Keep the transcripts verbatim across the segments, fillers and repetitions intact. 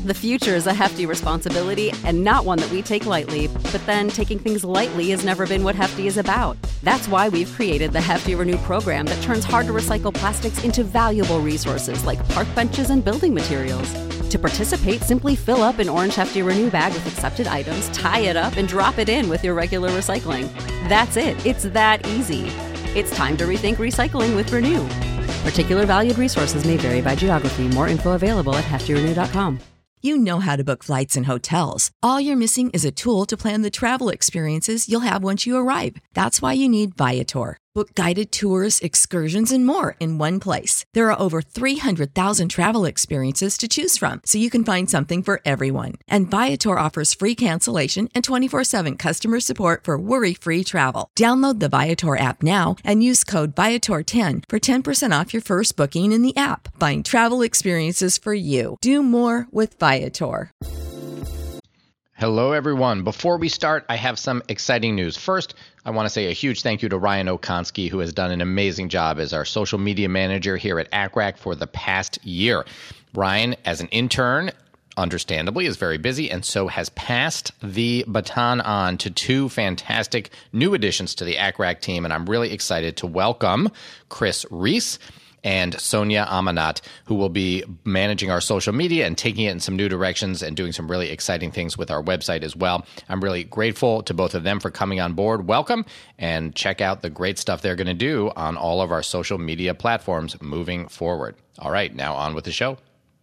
The future is a hefty responsibility and not one that we take lightly, but then taking things lightly has never been what Hefty is about. That's why we've created the Hefty Renew program that turns hard-to-recycle plastics into valuable resources like park benches and building materials. To participate, simply fill up an orange Hefty Renew bag with accepted items, tie it up, and drop it in with your regular recycling. That's it. It's that easy. It's time to rethink recycling with Renew. Particular valued resources may vary by geography. More info available at hefty renew dot com. You know how to book flights and hotels. All you're missing is a tool to plan the travel experiences you'll have once you arrive. That's why you need Viator. Book guided tours, excursions, and more in one place. There are over three hundred thousand travel experiences to choose from, so you can find something for everyone. And Viator offers free cancellation and twenty-four seven customer support for worry-free travel. Download the Viator app now and use code Viator ten for ten percent off your first booking in the app. Find travel experiences for you. Do more with Viator. Hello, everyone. Before we start, I have some exciting news. First, I want to say a huge thank you to Ryan Okonski, who has done an amazing job as our social media manager here at A C R A C for the past year. Ryan, as an intern, understandably, is very busy and so has passed the baton on to two fantastic new additions to the A C R A C team, and I'm really excited to welcome Chris Reese and Sonia Amanat, who will be managing our social media and taking it in some new directions and doing some really exciting things with our website as well. I'm really grateful to both of them for coming on board. Welcome, and check out the great stuff they're going to do on all of our social media platforms moving forward. All right, now on with the show.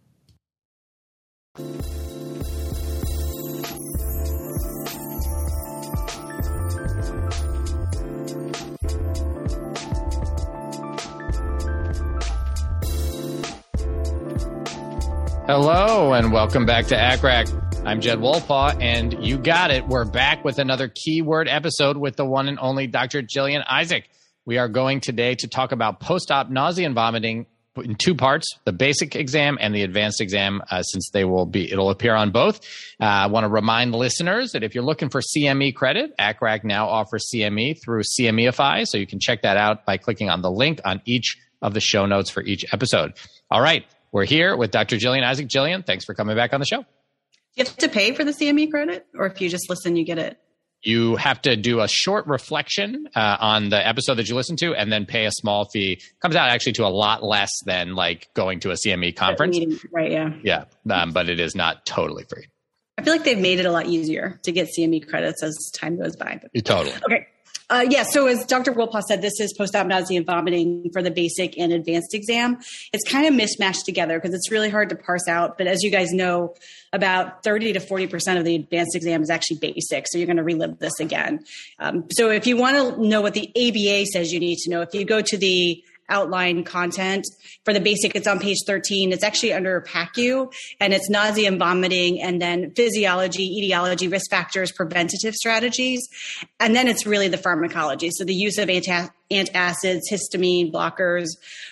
Hello, and welcome back to A C R A C. I'm Jed Wolpaw, and you got it. We're back with another keyword episode with the one and only Doctor Jillian Isaac. We are going today to talk about post-op nausea and vomiting in two parts, the basic exam and the advanced exam, uh, since they will be, it'll appear on both. Uh, I want to remind listeners that if you're looking for C M E credit, A C R A C now offers C M E through CMEify, so you can check that out by clicking on the link on each of the show notes for each episode. All right. We're here with Doctor Jillian Isaac. Jillian, thanks for coming back on the show. You have to pay for the C M E credit, or if you just listen, you get it? You have to do a short reflection uh, on the episode that you listen to and then pay a small fee. Comes out actually to a lot less than like going to a C M E conference. Meeting, right, yeah. Yeah, um, but it is not totally free. I feel like they've made it a lot easier to get C M E credits as time goes by. But, totally. Okay. Uh, yeah, so as Doctor Wolpaw said, this is post-op nausea and vomiting for the basic and advanced exam. It's kind of mismatched together because it's really hard to parse out. But as you guys know, about thirty to forty percent of the advanced exam is actually basic. So you're going to relive this again. Um, so if you want to know what the A B A says you need to know, if you go to the outline content for the basic, it's on page thirteen. It's actually under P A C U, and it's nausea and vomiting, and then physiology, etiology, risk factors, preventative strategies. And then it's really the pharmacology. So the use of anti- antacids, histamine blockers,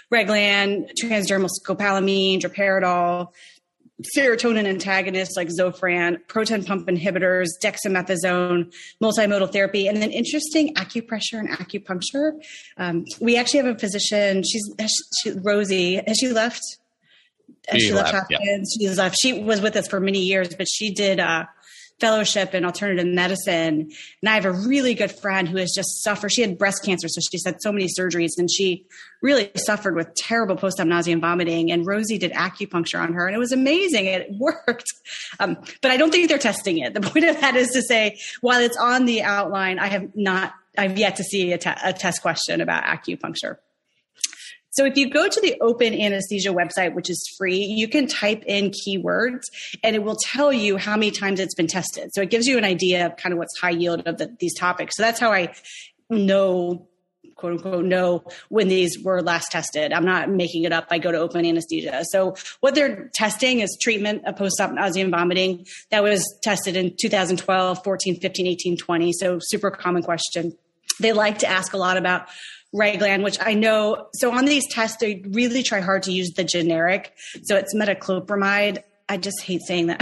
Reglan, transdermal scopolamine, droperidol, serotonin antagonists like Zofran, proton pump inhibitors, dexamethasone, multimodal therapy, and then interesting acupressure and acupuncture. Um, we actually have a physician. She's she, Rosie. Has she left? Has she, she left. left. Yeah. She left. She was with us for many years, but she did uh, fellowship in alternative medicine. And I have a really good friend who has just suffered. She had breast cancer, so she's had so many surgeries, and she really suffered with terrible post-op nausea and vomiting. And Rosie did acupuncture on her, and it was amazing. It worked. Um, but I don't think they're testing it. The point of that is to say, while it's on the outline, I have not, I've yet to see a, te- a test question about acupuncture. So if you go to the Open Anesthesia website, which is free, you can type in keywords and it will tell you how many times it's been tested. So it gives you an idea of kind of what's high yield of the, these topics. So that's how I know, quote unquote, know when these were last tested. I'm not making it up. I go to Open Anesthesia. So what they're testing is treatment of post-op nausea and vomiting. That was tested in two thousand twelve, fourteen, fifteen, eighteen, twenty. So super common question. They like to ask a lot about Reglan, which I know. So on these tests, they really try hard to use the generic. So it's metoclopramide. I just hate saying that.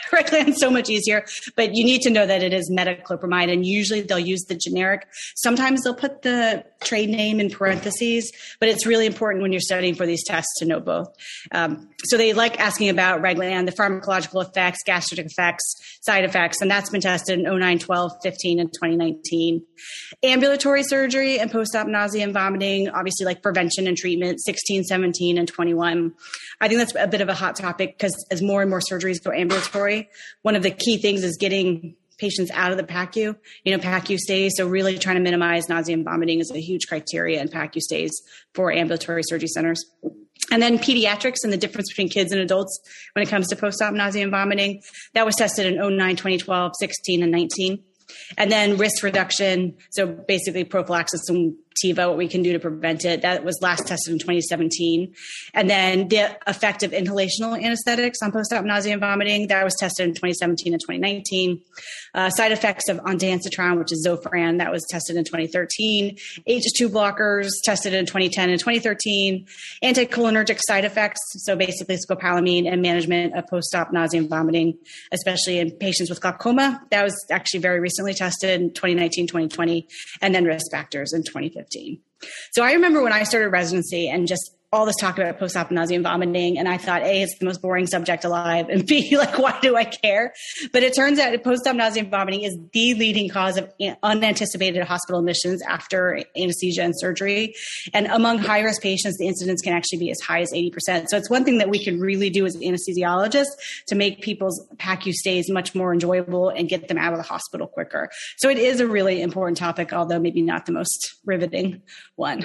Reglan's so much easier, but you need to know that it is metoclopramide, and usually they'll use the generic. Sometimes they'll put the trade name in parentheses, but it's really important when you're studying for these tests to know both. Um, so they like asking about Reglan, the pharmacological effects, gastric effects, side effects, and that's been tested in oh nine, twelve, fifteen, and twenty nineteen. Ambulatory surgery and post-op nausea and vomiting, obviously like prevention and treatment, sixteen, seventeen, and twenty-one. I think that's a bit of a hot topic because as more and more surgeries go ambulatory, one of the key things is getting patients out of the P A C U, you know, P A C U stays. So really trying to minimize nausea and vomiting is a huge criteria in P A C U stays for ambulatory surgery centers. And then pediatrics and the difference between kids and adults when it comes to post-op nausea and vomiting. That was tested in oh nine, twenty twelve, sixteen, and nineteen. And then risk reduction. So basically prophylaxis and Tiva, what we can do to prevent it. That was last tested in twenty seventeen. And then the effect of inhalational anesthetics on post-op nausea and vomiting. That was tested in twenty seventeen and twenty nineteen. Uh, side effects of ondansetron, which is Zofran. That was tested in twenty thirteen. H two blockers tested in twenty ten and twenty thirteen. Anticholinergic side effects. So basically scopolamine and management of post-op nausea and vomiting, especially in patients with glaucoma. That was actually very recently tested in twenty nineteen, twenty twenty, and then risk factors in twenty fifteen. So I remember when I started residency and just all this talk about post-op nausea and vomiting, and I thought, A, it's the most boring subject alive, and B, like, why do I care? But it turns out post-op nausea and vomiting is the leading cause of unanticipated hospital admissions after anesthesia and surgery. And among high-risk patients, the incidence can actually be as high as eighty percent. So it's one thing that we can really do as anesthesiologists to make people's P A C U stays much more enjoyable and get them out of the hospital quicker. So it is a really important topic, although maybe not the most riveting one.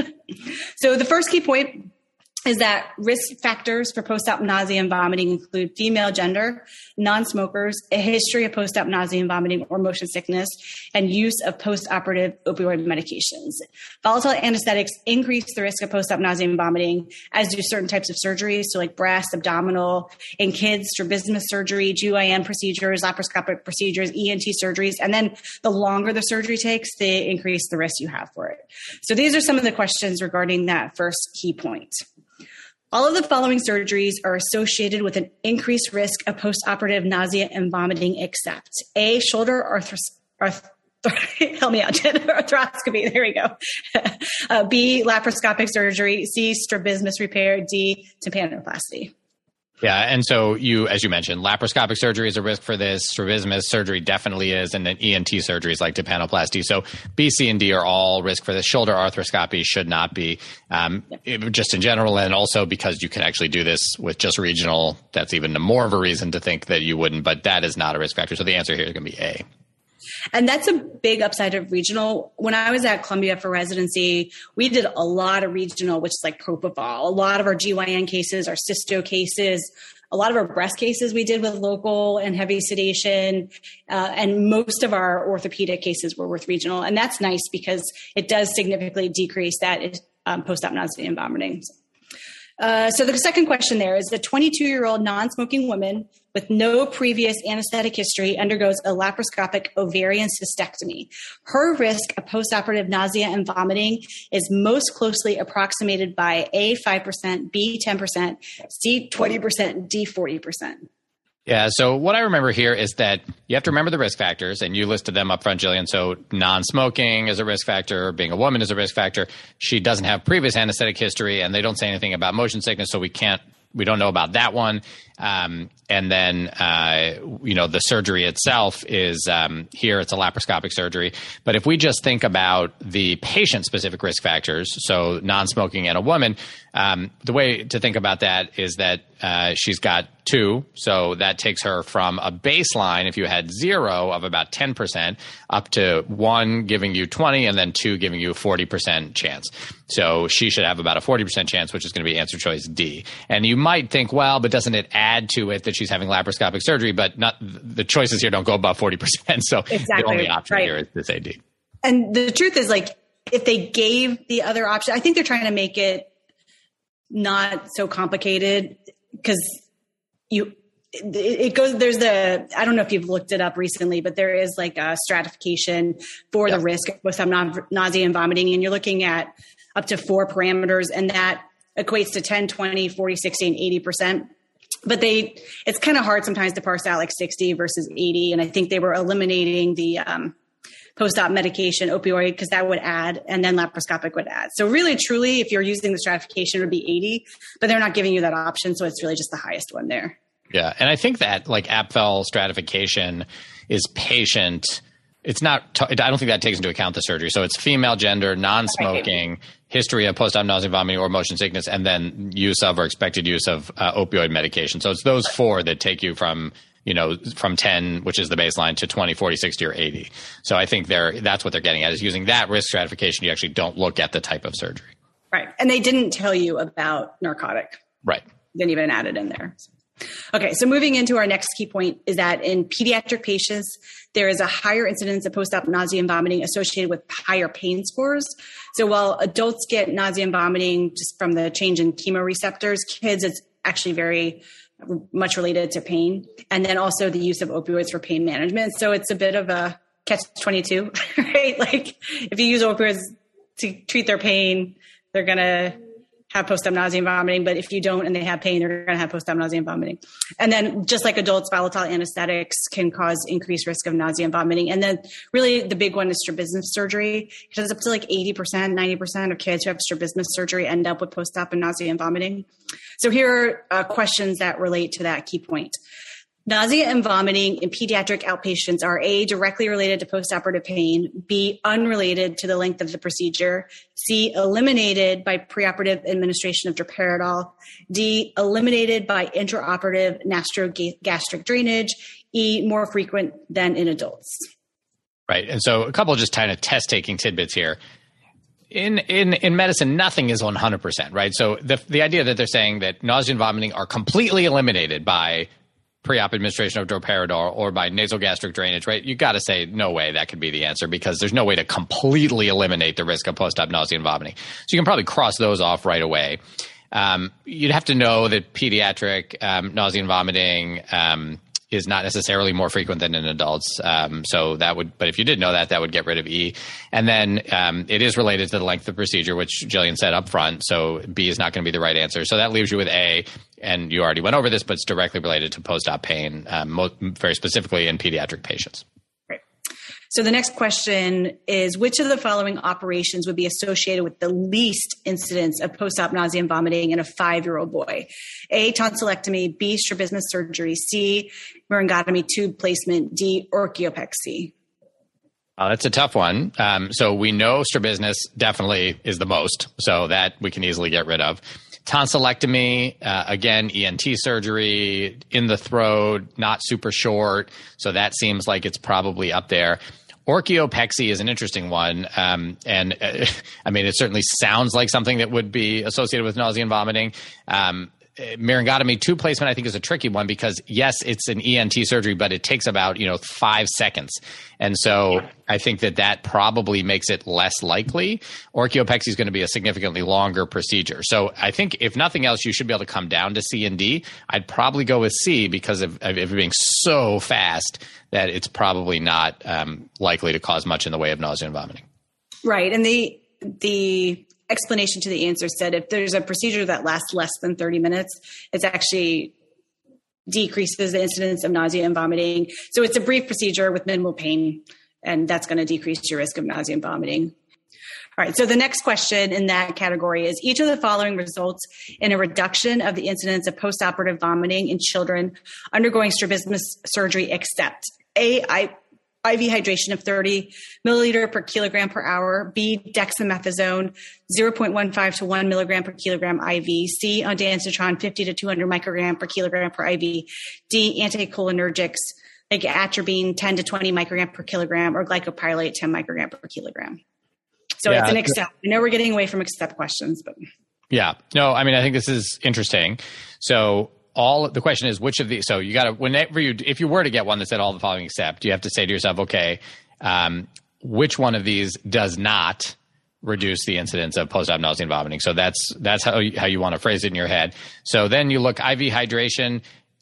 So the first key point is that risk factors for post-op nausea and vomiting include female gender, non-smokers, a history of post-op nausea and vomiting or motion sickness, and use of post-operative opioid medications. Volatile anesthetics increase the risk of post-op nausea and vomiting, as do certain types of surgeries, so like breast, abdominal, in kids, strabismus surgery, G Y N procedures, laparoscopic procedures, E N T surgeries, and then the longer the surgery takes, the increase the risk you have for it. So these are some of the questions regarding that first key point. All of the following surgeries are associated with an increased risk of postoperative nausea and vomiting, except A, shoulder arthros- arth- help me out, arthroscopy, there we go. uh, B, laparoscopic surgery, C, strabismus repair, D, tympanoplasty. Yeah. And so you, as you mentioned, laparoscopic surgery is a risk for this. Strabismus surgery definitely is. And then E N T surgeries like tympanoplasty. So B, C, and D are all risk for this. Shoulder arthroscopy should not be, um, it, just in general. And also because you can actually do this with just regional, that's even more of a reason to think that you wouldn't, but that is not a risk factor. So the answer here is going to be A. And that's a big upside of regional. When I was at Columbia for residency, we did a lot of regional, which is like propofol. A lot of our G Y N cases, our cysto cases, a lot of our breast cases we did with local and heavy sedation. Uh, and most of our orthopedic cases were with regional. And that's nice because it does significantly decrease that um, post-op nausea and vomiting. Uh, so the second question there is, a twenty-two-year-old non-smoking woman with no previous anesthetic history undergoes a laparoscopic ovarian cystectomy. Her risk of postoperative nausea and vomiting is most closely approximated by A, five percent, B, ten percent, C, twenty percent, D, forty percent. Yeah. So what I remember here is that you have to remember the risk factors, and you listed them up front, Jillian. So non-smoking is a risk factor. Being a woman is a risk factor. She doesn't have previous anesthetic history, and they don't say anything about motion sickness, so we can't, we don't know about that one. Um, and then, uh, you know, the surgery itself is um, here, it's a laparoscopic surgery. But if we just think about the patient-specific risk factors, so non-smoking and a woman, um, the way to think about that is that uh, she's got two. So that takes her from a baseline, if you had zero, of about ten percent, up to one giving you twenty, and then two giving you a forty percent chance. So she should have about a forty percent chance, which is going to be answer choice D. And you might think, well, but doesn't it add to it that she's having laparoscopic surgery? But not, the choices here don't go above forty percent. So exactly. The only option right. here is to say D. And the truth is, like, if they gave the other option, I think they're trying to make it not so complicated, because you, it goes, there's the, I don't know if you've looked it up recently, but there is like a stratification for yeah. the risk of post-op nausea and vomiting. And you're looking at up to four parameters, and that equates to ten, twenty, forty, sixty, and eighty percent. but they, it's kind of hard sometimes to parse out like sixty versus eighty. And I think they were eliminating the um, post-op medication opioid because that would add, and then laparoscopic would add. So really, truly, if you're using the stratification, it would be eighty, but they're not giving you that option. So it's really just the highest one there. Yeah. And I think that like Apfel stratification is patient. It's not, t- I don't think that takes into account the surgery. So it's female, gender, non-smoking, right. history of post-op nausea, vomiting, or motion sickness, and then use of or expected use of uh, opioid medication. So it's those four that take you from, you know, from ten, which is the baseline, to twenty, forty, sixty, or eighty. So I think they're, that's what they're getting at, is using that risk stratification. You actually don't look at the type of surgery. Right. And they didn't tell you about narcotic. Right. Didn't even add it in there. Okay, so moving into our next key point is that in pediatric patients, there is a higher incidence of post-op nausea and vomiting associated with higher pain scores. So while adults get nausea and vomiting just from the change in chemoreceptors, kids, it's actually very much related to pain. And then also the use of opioids for pain management. So it's a bit of a catch twenty-two, right? Like if you use opioids to treat their pain, they're going to have post-op nausea and vomiting, but if you don't and they have pain, they're going to have post-op nausea and vomiting. And then just like adults, volatile anesthetics can cause increased risk of nausea and vomiting. And then really the big one is strabismus surgery, because up to like eighty percent, ninety percent of kids who have strabismus surgery end up with post-op and nausea and vomiting. So here are uh, questions that relate to that key point. Nausea and vomiting in pediatric outpatients are A, directly related to postoperative pain, B, unrelated to the length of the procedure, C, eliminated by preoperative administration of droperidol, D, eliminated by intraoperative nastrogastric drainage, E, more frequent than in adults. Right. And so a couple of just kind of test-taking tidbits here. In, in, in medicine, nothing is one hundred percent, right? So the, the idea that they're saying that nausea and vomiting are completely eliminated by pre-op administration of droperidol or by nasogastric drainage, right? You got to say, no way that could be the answer, because there's no way to completely eliminate the risk of post-op nausea and vomiting. So you can probably cross those off right away. Um, you'd have to know that pediatric um, nausea and vomiting um, is not necessarily more frequent than in adults. Um, so that would, but if you did know that, that would get rid of E. And then um, it is related to the length of the procedure, which Jillian said up front. So B is not going to be the right answer. So that leaves you with A. And you already went over this, but it's directly related to post-op pain, um, mo- very specifically in pediatric patients. Right. So the next question is, which of the following operations would be associated with the least incidence of post-op nausea and vomiting in a five-year-old boy? A, tonsillectomy, B, strabismus surgery, C, myringotomy tube placement, D, orchiopexy. Uh, that's a tough one. Um, so we know strabismus definitely is the most, so that we can easily get rid of. Tonsillectomy, uh, again, E N T surgery, in the throat, not super short. So that seems like it's probably up there. Orchiopexy is an interesting one. Um, and uh, I mean, it certainly sounds like something that would be associated with nausea and vomiting. Um, Myringotomy tube placement, I think, is a tricky one because, yes, it's an E N T surgery, but it takes about, you know, five seconds. And so I think that that probably makes it less likely. Orchiopexy is going to be a significantly longer procedure. So I think if nothing else, you should be able to come down to C and D. I'd probably go with C because of, of it being so fast that it's probably not um, likely to cause much in the way of nausea and vomiting. Right. And the the explanation to the answer said if there's a procedure that lasts less than thirty minutes, it's actually decreases the incidence of nausea and vomiting. So it's a brief procedure with minimal pain, and that's going to decrease your risk of nausea and vomiting. All right. So the next question in that category is, each of the following results in a reduction of the incidence of postoperative vomiting in children undergoing strabismus surgery except A, I I V hydration of thirty milliliter per kilogram per hour, B, dexamethasone zero point one five to one milligram per kilogram I V, C, ondansetron fifty to two hundred microgram per kilogram per I V, D, anticholinergics like atropine ten to twenty microgram per kilogram, or glycopyrrolate ten microgram per kilogram. So yeah, it's an accept. I know we're getting away from accept questions, but yeah, no, I mean, I think this is interesting. So all the question is, which of these? So you got to, whenever you, if you were to get one that said all the following except, you have to say to yourself, okay, um, which one of these does not reduce the incidence of post-op nausea and vomiting? So that's that's how you, how you want to phrase it in your head. So then you look I V hydration.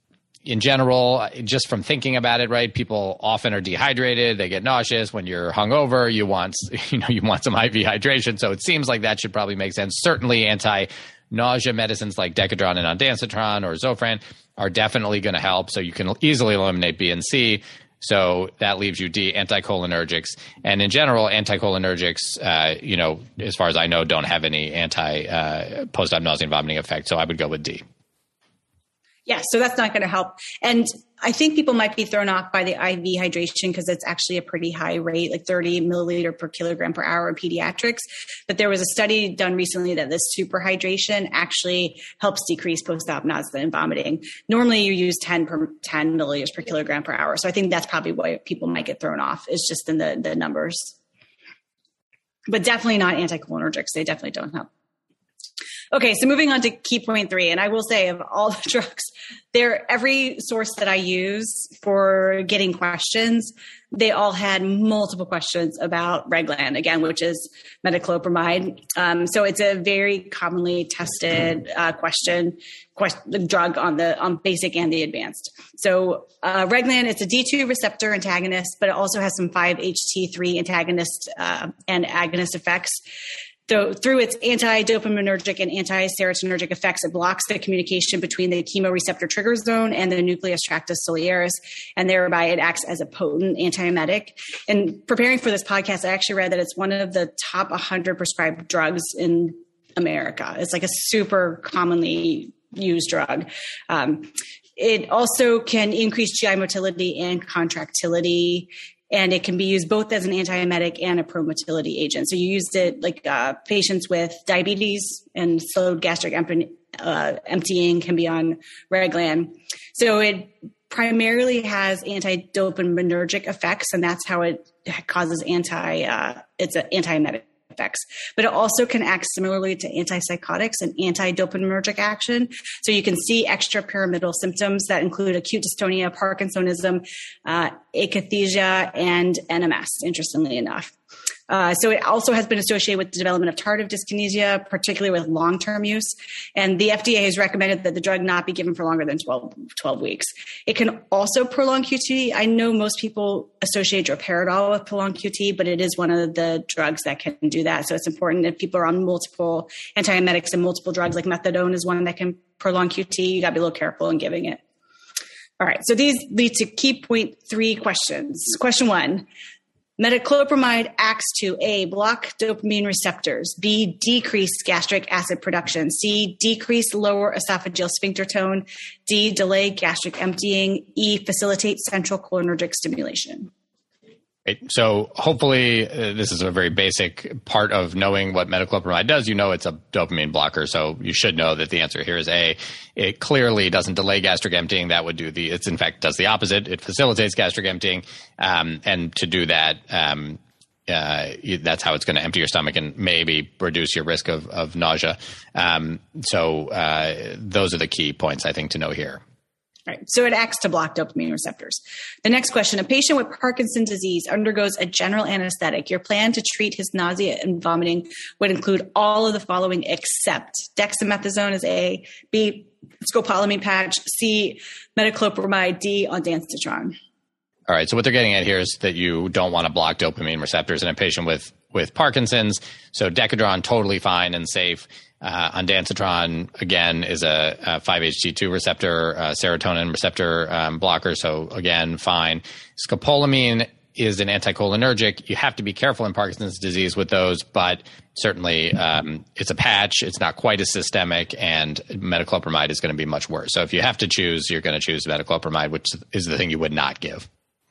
In general, just from thinking about it, right? People often are dehydrated. They get nauseous. When you're hungover, you want, you know, you want some I V hydration. So it seems like that should probably make sense. Certainly anti nausea medicines like Decadron and ondansetron or Zofran are definitely going to help. So you can easily eliminate B and C. So that leaves you D, anticholinergics. And in general, anticholinergics, uh, you know, as far as I know, don't have any anti uh, post-op nausea and vomiting effect. So I would go with D. Yeah, so that's not going to help. And I think people might be thrown off by the I V hydration because it's actually a pretty high rate, like thirty milliliter per kilogram per hour in pediatrics. But there was a study done recently that this superhydration actually helps decrease post-op nausea and vomiting. Normally you use ten, per, ten milliliters per kilogram per hour. So I think that's probably why people might get thrown off. It's just in the, the numbers. But definitely not anticholinergics. They definitely don't help. Okay, so moving on to key point three, and I will say of all the drugs, there every source that I use for getting questions, they all had multiple questions about Reglan, again, which is metoclopramide. Um, so it's a very commonly tested uh, question, question, drug on the on basic and the advanced. So uh, Reglan, it's a D two receptor antagonist, but it also has some five H T three antagonist uh, and agonist effects. So through its anti-dopaminergic and anti-serotonergic effects, it blocks the communication between the chemoreceptor trigger zone and the nucleus tractus ciliaris, and thereby it acts as a potent antiemetic. And preparing for this podcast, I actually read that it's one of the top one hundred prescribed drugs in America. It's like a super commonly used drug. Um, it also can increase G I motility and contractility. And it can be used both as an antiemetic and a pro-motility agent. So you used it like uh, patients with diabetes and slowed gastric empty, uh, emptying can be on Reglan. So it primarily has anti-dopaminergic effects, and that's how it causes anti. Uh, it's an antiemetic effects. But it also can act similarly to antipsychotics and anti-dopaminergic action. So you can see extrapyramidal symptoms that include acute dystonia, Parkinsonism, uh, akathisia, and N M S, interestingly enough. Uh, so it also has been associated with the development of tardive dyskinesia, particularly with long-term use. And the F D A has recommended that the drug not be given for longer than twelve, twelve weeks. It can also prolong Q T. I know most people associate droperidol with prolonged Q T, but it is one of the drugs that can do that. So it's important if people are on multiple antiemetics and multiple drugs, like methadone is one that can prolong Q T. You got to be a little careful in giving it. All right. So these lead to key point three questions. Question one. Metoclopramide acts to A, block dopamine receptors, B, decrease gastric acid production, C, decrease lower esophageal sphincter tone, D, delay gastric emptying, E, facilitate central cholinergic stimulation. Right. So hopefully uh, this is a very basic part of knowing what metoclopramide does. You know it's a dopamine blocker, so you should know that the answer here is A. It clearly doesn't delay gastric emptying. That would do the, it's in fact does the opposite. It facilitates gastric emptying, um, and to do that, um, uh, that's how it's going to empty your stomach and maybe reduce your risk of, of nausea. Um, so uh, those are the key points I think to know here. Right. So it acts to block dopamine receptors. The next question, a patient with Parkinson's disease undergoes a general anesthetic. Your plan to treat his nausea and vomiting would include all of the following except dexamethasone is A, B, scopolamine patch, C, metoclopramide, D, ondansetron. All right. So what they're getting at here is that you don't want to block dopamine receptors in a patient with, with Parkinson's. So Decadron, totally fine and safe. Uh, ondansetron, again, is a, a five H T two receptor, uh, serotonin receptor um, blocker. So again, fine. Scopolamine is an anticholinergic. You have to be careful in Parkinson's disease with those, but certainly um, it's a patch. It's not quite as systemic, and metoclopramide is going to be much worse. So if you have to choose, you're going to choose metoclopramide, which is the thing you would not give.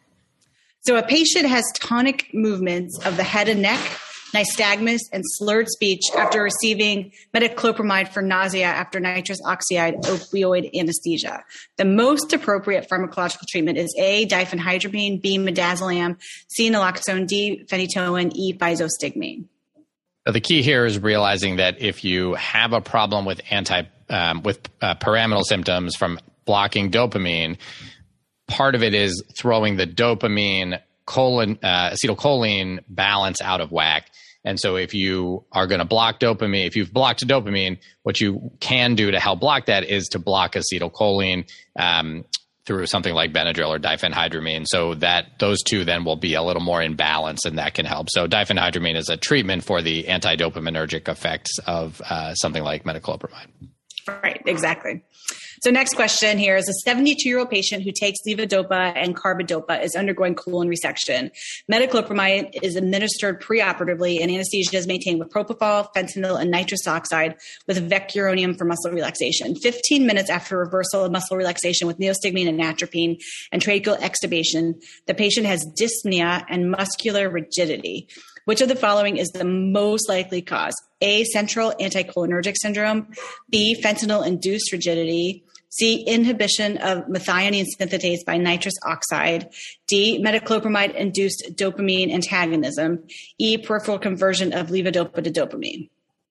So a patient has tonic movements of the head and neck, nystagmus, and slurred speech after receiving metoclopramide for nausea after nitrous oxide opioid anesthesia. The most appropriate pharmacological treatment is A, diphenhydramine, B, midazolam, C, naloxone, D, phenytoin, E, physostigmine. The key here is realizing that if you have a problem with anti um, with uh, pyramidal symptoms from blocking dopamine, part of it is throwing the dopamine colon, uh, acetylcholine balance out of whack. And so if you are going to block dopamine, if you've blocked dopamine, what you can do to help block that is to block acetylcholine um, through something like Benadryl or diphenhydramine. So that those two then will be a little more in balance, and that can help. So diphenhydramine is a treatment for the anti-dopaminergic effects of uh, something like metoclopramide. Right, exactly. So next question here is a seventy-two-year-old patient who takes levodopa and carbidopa is undergoing colon resection. Metoclopramide is administered preoperatively, and anesthesia is maintained with propofol, fentanyl, and nitrous oxide with vecuronium for muscle relaxation. fifteen minutes after reversal of muscle relaxation with neostigmine and atropine and tracheal extubation, the patient has dyspnea and muscular rigidity. Which of the following is the most likely cause? A, central anticholinergic syndrome. B, fentanyl-induced rigidity. C, inhibition of methionine synthetase by nitrous oxide. D, metoclopramide-induced dopamine antagonism. E, peripheral conversion of levodopa to dopamine.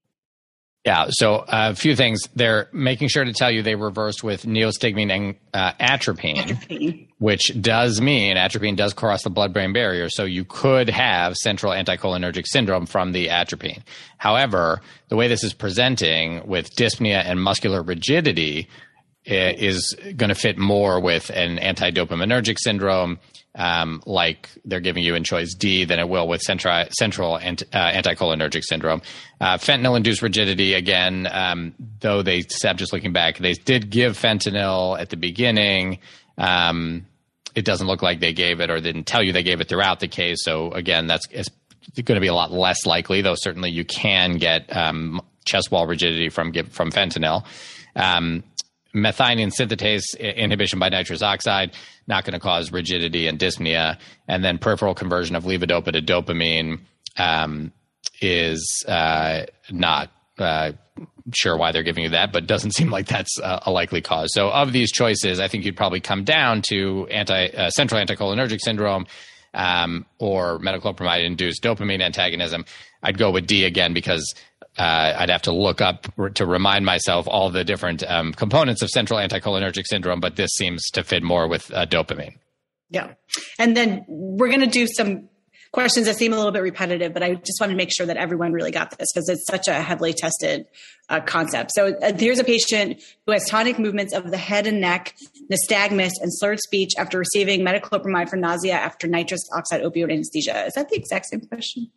Yeah, so a few things. They're making sure to tell you they reversed with neostigmine and uh, atropine, atropine, which does mean atropine does cross the blood-brain barrier, so you could have central anticholinergic syndrome from the atropine. However, the way this is presenting with dyspnea and muscular rigidity is going to fit more with an antidopaminergic syndrome, um, like they're giving you in choice D, than it will with central, central ant, uh, anticholinergic syndrome. Uh, fentanyl-induced rigidity, again, um, though they, I'm just looking back, they did give fentanyl at the beginning. Um, it doesn't look like they gave it or didn't tell you they gave it throughout the case. So again, that's it's going to be a lot less likely, though certainly you can get um, chest wall rigidity from, from fentanyl. Um, Methionine synthetase inhibition by nitrous oxide, not going to cause rigidity and dyspnea. And then peripheral conversion of levodopa to dopamine um, is uh, not uh, sure why they're giving you that, but doesn't seem like that's a, a likely cause. So of these choices, I think you'd probably come down to anti uh, central anticholinergic syndrome um, or metoclopramide-induced dopamine antagonism. I'd go with D again because Uh, I'd have to look up to remind myself all the different um, components of central anticholinergic syndrome, but this seems to fit more with uh, dopamine. Yeah. And then we're going to do some questions that seem a little bit repetitive, but I just wanted to make sure that everyone really got this because it's such a heavily tested uh, concept. So uh, here's a patient who has tonic movements of the head and neck, nystagmus, and slurred speech after receiving metoclopramide for nausea after nitrous oxide opioid anesthesia. Is that the exact same question?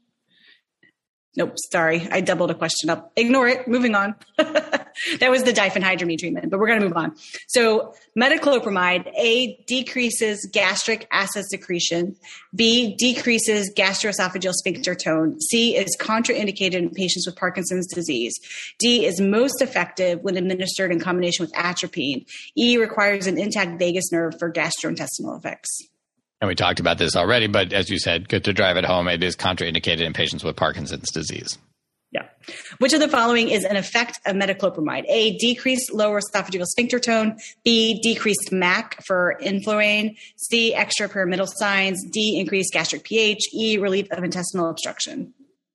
Nope, sorry. I doubled a question up. Ignore it. Moving on. That was the diphenhydramine treatment, but we're going to move on. So metoclopramide, A, decreases gastric acid secretion. B, decreases gastroesophageal sphincter tone. C, is contraindicated in patients with Parkinson's disease. D, is most effective when administered in combination with atropine. E, requires an intact vagus nerve for gastrointestinal effects. And we talked about this already, but as you said, good to drive it home. It is contraindicated in patients with Parkinson's disease. Yeah. Which of the following is an effect of metoclopramide? A, decreased lower esophageal sphincter tone. B, decreased M A C for influene. C, extrapyramidal signs. D, increased gastric pH. E, relief of intestinal obstruction.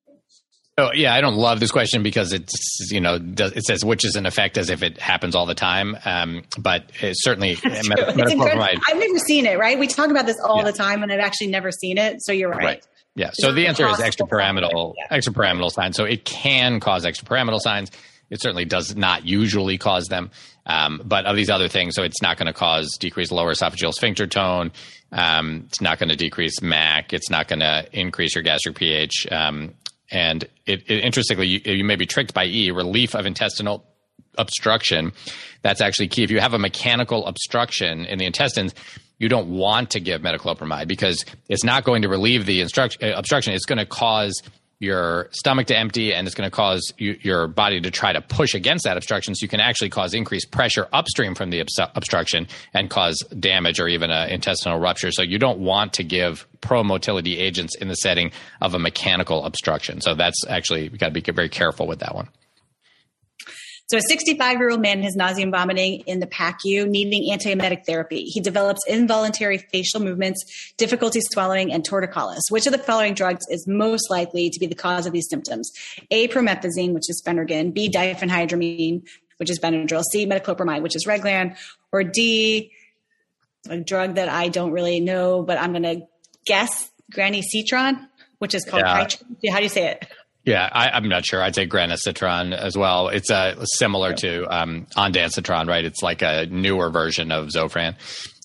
Oh, yeah, I don't love this question because it's, you know, it says which is an effect as if it happens all the time. Um, but it's certainly met- metoclopramide. I've never seen it, right? We talk about this all yeah. the time and I've actually never seen it. So you're right. Right. Yeah. So the answer is extrapyramidal, yeah. extrapyramidal signs. So it can cause extrapyramidal signs. It certainly does not usually cause them. Um, but of these other things, so it's not going to cause decreased lower esophageal sphincter tone. Um, it's not going to decrease M A C. It's not going to increase your gastric pH. Um, And it, it, interestingly, you, you may be tricked by E, relief of intestinal obstruction. That's actually key. If you have a mechanical obstruction in the intestines, you don't want to give metoclopramide because it's not going to relieve the instruct, uh, obstruction. It's going to cause your stomach to empty, and it's going to cause you, your body to try to push against that obstruction. So you can actually cause increased pressure upstream from the obst- obstruction and cause damage or even an intestinal rupture. So you don't want to give pro-motility agents in the setting of a mechanical obstruction. So that's actually, we got to be very careful with that one. So a sixty-five-year-old man has nausea and vomiting in the P A C U, needing antiemetic therapy. He develops involuntary facial movements, difficulty swallowing, and torticollis. Which of the following drugs is most likely to be the cause of these symptoms? A, promethazine, which is Phenergan. B, diphenhydramine, which is Benadryl. C, metoclopramide, which is Reglan. Or D, a drug that I don't really know, but I'm going to guess, Granisetron, which is called yeah. How do you say it? Yeah, I, I'm not sure. I'd say Granisetron as well. It's uh, similar to um, ondansetron, right? It's like a newer version of Zofran.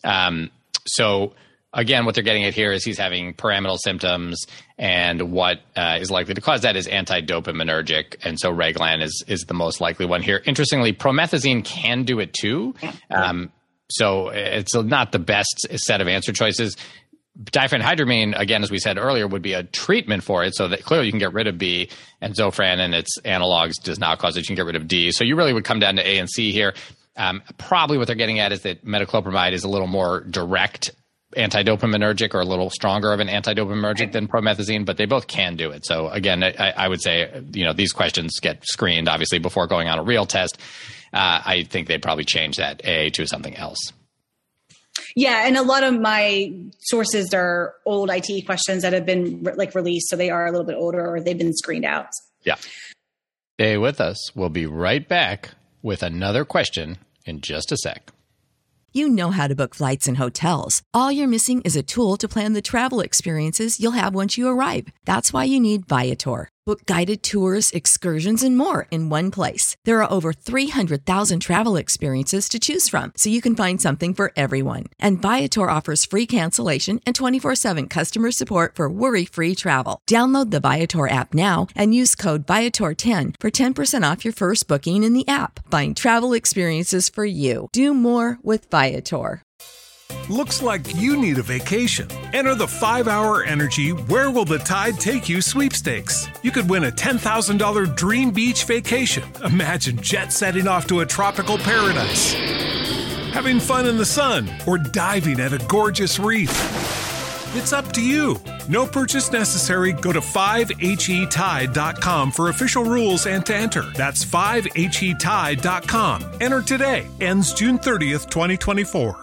Um, so again, what they're getting at here is he's having pyramidal symptoms, and what uh, is likely to cause that is anti-dopaminergic, and so Reglan is is the most likely one here. Interestingly, promethazine can do it too, um, so it's not the best set of answer choices. Diphenhydramine, again, as we said earlier, would be a treatment for it, so that clearly you can get rid of B, and Zofran and its analogs does not cause it. You can get rid of D. So you really would come down to A and C here. Um, probably what they're getting at is that metoclopramide is a little more direct anti-dopaminergic, or a little stronger of an anti-dopaminergic than promethazine, but they both can do it. So again, I, I would say, you know, these questions get screened, obviously, before going on a real test. Uh, I think they'd probably change that A to something else. Yeah, and a lot of my sources are old I T questions that have been like released, so they are a little bit older or they've been screened out. Yeah. Stay with us. We'll be right back with another question in just a sec. You know how to book flights and hotels. All you're missing is a tool to plan the travel experiences you'll have once you arrive. That's why you need Viator. Book guided tours, excursions, and more in one place. There are over three hundred thousand travel experiences to choose from, so you can find something for everyone. And Viator offers free cancellation and twenty-four seven customer support for worry-free travel. Download the Viator app now and use code Viator ten for ten percent off your first booking in the app. Find travel experiences for you. Do more with Viator. Looks like you need a vacation. Enter the five hour Energy Where Will the Tide Take You sweepstakes. You could win a ten thousand dollars dream beach vacation. Imagine jet setting off to a tropical paradise, having fun in the sun, or diving at a gorgeous reef. It's up to you. No purchase necessary. Go to five H E tide dot com for official rules and to enter. That's five H E tide dot com. Enter today. Ends June thirtieth, twenty twenty-four.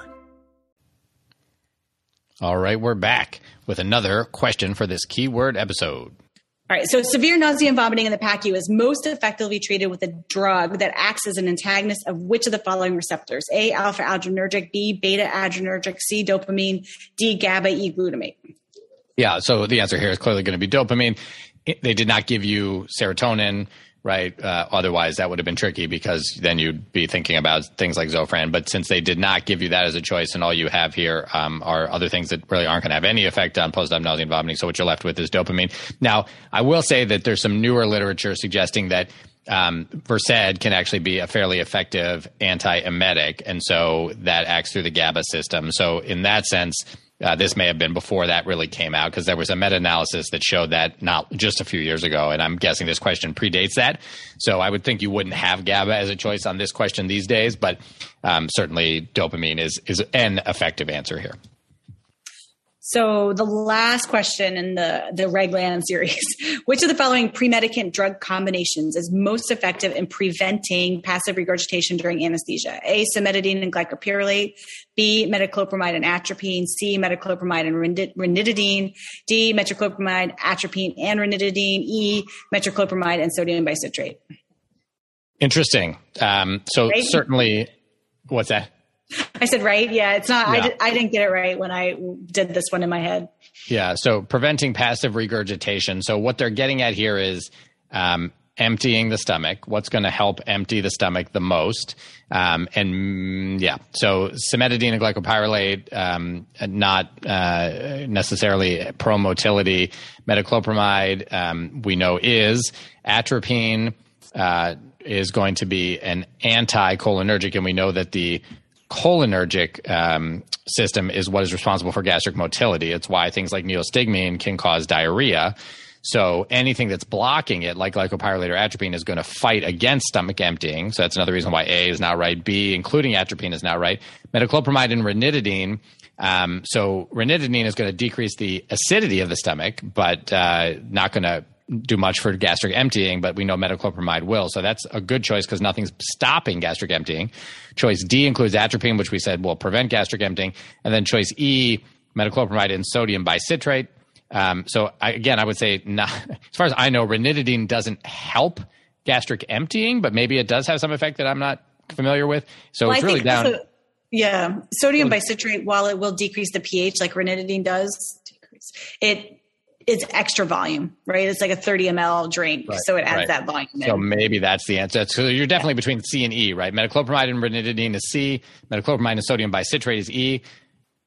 All right, we're back with another question for this keyword episode. All right, so severe nausea and vomiting in the P A C U is most effectively treated with a drug that acts as an antagonist of which of the following receptors? A, alpha adrenergic, B, beta adrenergic, C, dopamine, D, GABA, E, glutamate. Yeah, so the answer here is clearly going to be dopamine. They did not give you serotonin, right? Uh, otherwise, that would have been tricky, because then you'd be thinking about things like Zofran. But since they did not give you that as a choice, and all you have here um, are other things that really aren't going to have any effect on post-op nausea and vomiting, so what you're left with is dopamine. Now, I will say that there's some newer literature suggesting that um, Versed can actually be a fairly effective antiemetic, and so that acts through the GABA system. So in that sense, Uh, this may have been before that really came out, because there was a meta-analysis that showed that not just a few years ago, and I'm guessing this question predates that. So I would think you wouldn't have GABA as a choice on this question these days, but um, certainly dopamine is is an effective answer here. So the last question in the, the Reglan series, which of the following premedicant drug combinations is most effective in preventing passive regurgitation during anesthesia? A, cimetidine and glycopyrrolate, B, metoclopramide and atropine, C, metoclopramide and ranitidine, D, metoclopramide, atropine, and ranitidine, E, metoclopramide and sodium bicitrate. Interesting. Um, so right? Certainly, what's that? I said, right. Yeah, it's not, yeah. I, did, I didn't get it right when I did this one in my head. Yeah. So preventing passive regurgitation. So what they're getting at here is um, emptying the stomach. What's going to help empty the stomach the most? Um, and mm, yeah, so cimetidine and glycopyrrolate, um, not uh, necessarily pro-motility. Metoclopramide, um, we know is. Atropine uh, is going to be an anticholinergic, and we know that the cholinergic um, system is what is responsible for gastric motility. It's why things like neostigmine can cause diarrhea. So anything that's blocking it, like glycopyrrolate or atropine, is going to fight against stomach emptying. So that's another reason why A is not right. B, including atropine, is not right. Metoclopramide and ranitidine. Um, so ranitidine is going to decrease the acidity of the stomach, but uh, not going to do much for gastric emptying, but we know metoclopramide will. So that's a good choice, because nothing's stopping gastric emptying. Choice D includes atropine, which we said will prevent gastric emptying. And then choice E, metoclopramide and sodium bicitrate. Um, so I, again, I would say, not, as far as I know, ranitidine doesn't help gastric emptying, but maybe it does have some effect that I'm not familiar with. So well, it's I really down. Also, yeah. Sodium bicitrate, while it will decrease the pH like ranitidine does, decrease it. It's extra volume, right? It's like a thirty milliliter drink. Right, so it adds right. that volume in. So maybe that's the answer. So you're definitely yeah. between C and E, right? Metoclopramide and ranitidine is C. Metoclopramide and sodium bicitrate is E.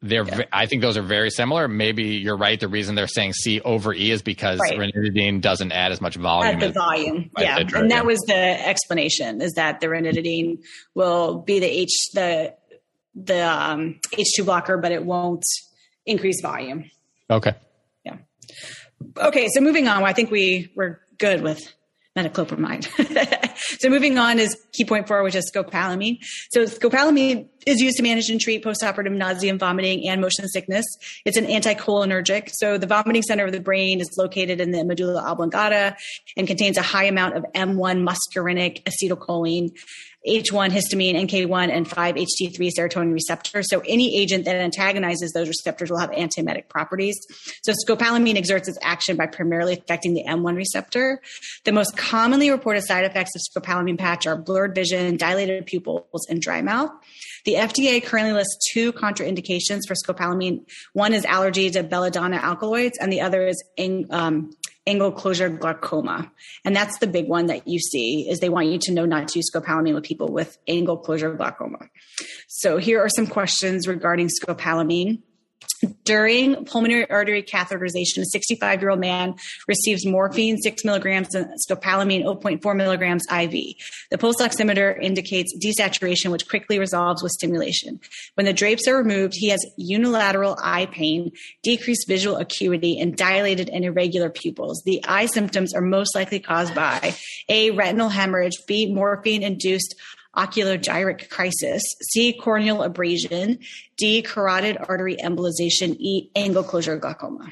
they're, yeah. I think those are very similar. Maybe you're right. The reason they're saying C over E is because right. ranitidine doesn't add as much volume. Add the as, volume, yeah. As and that was the explanation, is that the ranitidine will be the H, the, the um, H two blocker, but it won't increase volume. Okay. Yeah. Okay. So moving on, I think we were good with metoclopramide. So moving on is key point four, which is scopolamine. So scopolamine is used to manage and treat postoperative nausea and vomiting and motion sickness. It's an anticholinergic. So the vomiting center of the brain is located in the medulla oblongata and contains a high amount of M one muscarinic acetylcholine, H one histamine, N K one, and five H T three serotonin receptors. So any agent that antagonizes those receptors will have antiemetic properties. So scopolamine exerts its action by primarily affecting the M one receptor. The most commonly reported side effects of scopolamine patch are blurred vision, dilated pupils, and dry mouth. The F D A currently lists two contraindications for scopolamine. One is allergy to belladonna alkaloids, and the other is um, angle closure glaucoma. And that's the big one that you see, is they want you to know not to use scopolamine with people with angle closure glaucoma. So here are some questions regarding scopolamine. During pulmonary artery catheterization, a sixty-five-year-old man receives morphine six milligrams and scopolamine zero point four milligrams I V. The pulse oximeter indicates desaturation, which quickly resolves with stimulation. When the drapes are removed, he has unilateral eye pain, decreased visual acuity, and dilated and irregular pupils. The eye symptoms are most likely caused by A, retinal hemorrhage, B, morphine-induced oculogyric crisis, C, corneal abrasion, D, carotid artery embolization, E, angle closure glaucoma.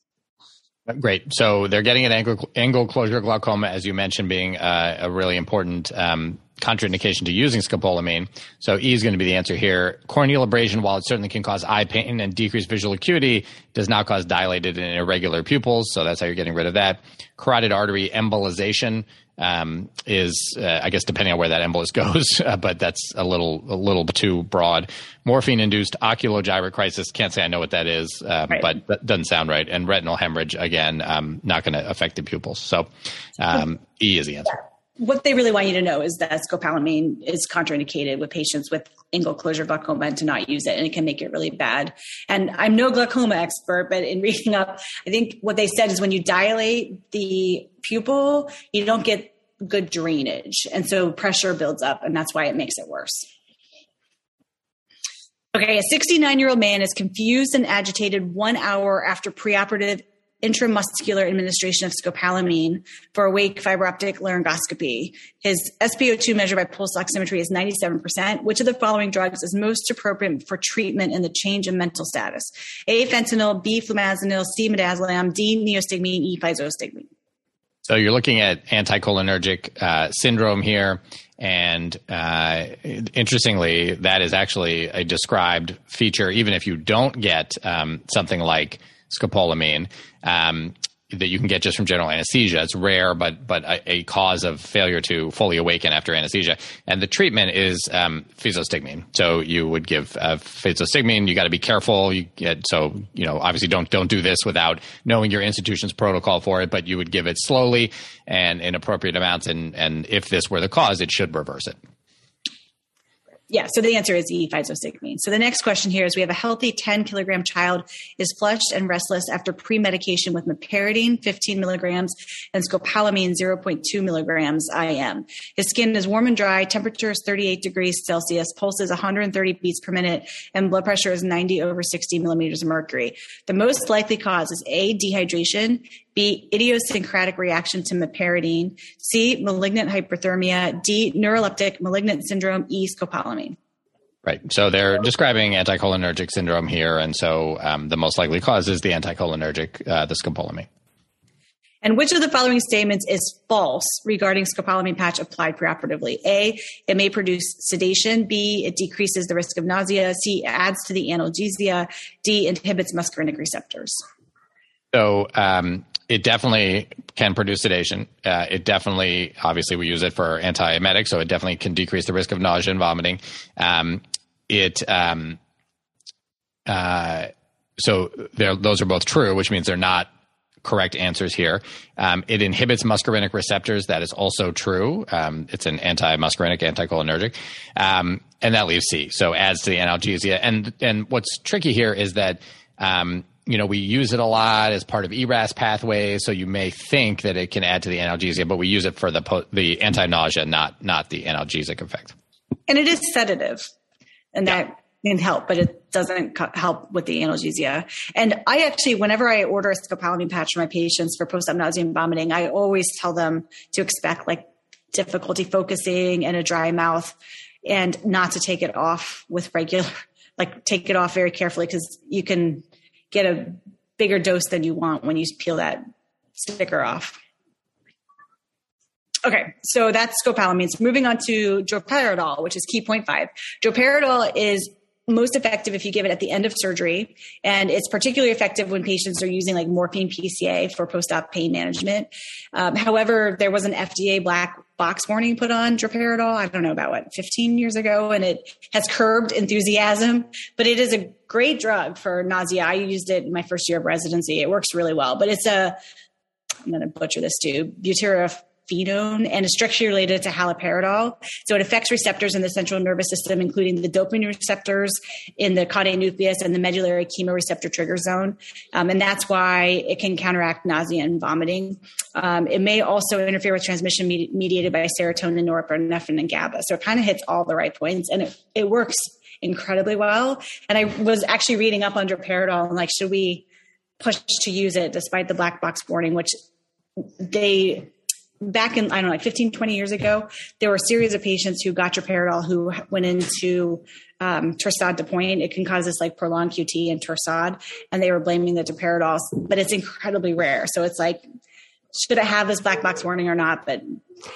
Great. So they're getting an angle, angle closure glaucoma, as you mentioned, being uh, a really important um, contraindication to using scopolamine. So E is going to be the answer here. Corneal abrasion, while it certainly can cause eye pain and decreased visual acuity, does not cause dilated and irregular pupils. So that's how you're getting rid of that. Carotid artery embolization um, is, uh, I guess, depending on where that embolus goes, uh, but that's a little, a little too broad. Morphine-induced oculogyric crisis. Can't say I know what that is, uh, right. but that doesn't sound right. And retinal hemorrhage, again, um, not going to affect the pupils. So um, E is the answer. Yeah. What they really want you to know is that scopolamine is contraindicated with patients with angle closure glaucoma and to not use it, and it can make it really bad. And I'm no glaucoma expert, but in reading up, I think what they said is when you dilate the pupil, you don't get good drainage. And so pressure builds up, and that's why it makes it worse. Okay, a sixty-nine-year-old man is confused and agitated one hour after preoperative intramuscular administration of scopolamine for awake fiber optic laryngoscopy. His S p O two measured by pulse oximetry is ninety-seven percent. Which of the following drugs is most appropriate for treatment in the change in mental status? A, fentanyl, B, flumazenil, C, midazolam, D, neostigmine, E, physostigmine. So you're looking at anticholinergic uh, syndrome here. And uh, interestingly, that is actually a described feature, even if you don't get um, something like scopolamine, um, that you can get just from general anesthesia. It's rare, but but a, a cause of failure to fully awaken after anesthesia. And the treatment is um, physostigmine. So you would give uh, physostigmine. You got to be careful. You get, so you know, obviously don't don't do this without knowing your institution's protocol for it. But you would give it slowly and in appropriate amounts. And and if this were the cause, it should reverse it. Yeah, so the answer is E, physostigmine. So the next question here is we have a healthy ten kilogram child is flushed and restless after pre-medication with meperidine, fifteen milligrams, and scopolamine, zero point two milligrams I M. His skin is warm and dry, temperature is thirty-eight degrees Celsius, pulse is one hundred thirty beats per minute, and blood pressure is ninety over sixty millimeters of mercury. The most likely cause is A, dehydration, B, idiosyncratic reaction to meperidine, C, malignant hyperthermia, D, neuroleptic malignant syndrome, E, scopolamine. Right. So they're describing anticholinergic syndrome here, and so um, the most likely cause is the anticholinergic, uh, the scopolamine. And which of the following statements is false regarding scopolamine patch applied preoperatively? A, it may produce sedation. B, it decreases the risk of nausea. C, adds to the analgesia. D, inhibits muscarinic receptors. So um, it definitely can produce sedation. Uh, it definitely, obviously, we use it for antiemetic, so it definitely can decrease the risk of nausea and vomiting. Um, it um, uh, so those are both true, which means they're not correct answers here. Um, it inhibits muscarinic receptors. That is also true. Um, it's an anti-muscarinic, anticholinergic. Um, and that leaves C. So adds to the analgesia. And, and what's tricky here is that, um, you know, we use it a lot as part of E R A S pathways. So you may think that it can add to the analgesia, but we use it for the, po- the anti-nausea, not, not the analgesic effect. And it is sedative, and Yeah. that can help, but it doesn't co- help with the analgesia. And I actually, whenever I order a scopolamine patch for my patients for post-op nausea and vomiting, I always tell them to expect like difficulty focusing and a dry mouth, and not to take it off with regular, like take it off very carefully, because you can get a bigger dose than you want when you peel that sticker off. Okay, so that's scopolamines. Moving on to droperidol, which is key point five. Droperidol is most effective if you give it at the end of surgery, and it's particularly effective when patients are using like morphine P C A for post-op pain management. Um, however, there was an F D A black box warning put on droperidol, I don't know, about what, fifteen years ago, and it has curbed enthusiasm, but it is a great drug for nausea. I used it in my first year of residency. It works really well, but it's a, I'm going to butcher this too, butyrophenone, and is strictly related to haloperidol. So it affects receptors in the central nervous system, including the dopamine receptors in the caudate nucleus and the medullary chemoreceptor trigger zone. Um, and that's why it can counteract nausea and vomiting. Um, it may also interfere with transmission med- mediated by serotonin, norepinephrine, and GABA. So it kind of hits all the right points, and it, it works incredibly well. And I was actually reading up on droperidol and like, should we push to use it despite the black box warning, which they... Back in, I don't know, like fifteen, twenty years ago, there were a series of patients who got droperidol who went into um, Torsades de Pointe. It can cause this like prolonged Q T and torsade, and they were blaming the droperidol, but it's incredibly rare. So it's like, should it have this black box warning or not? But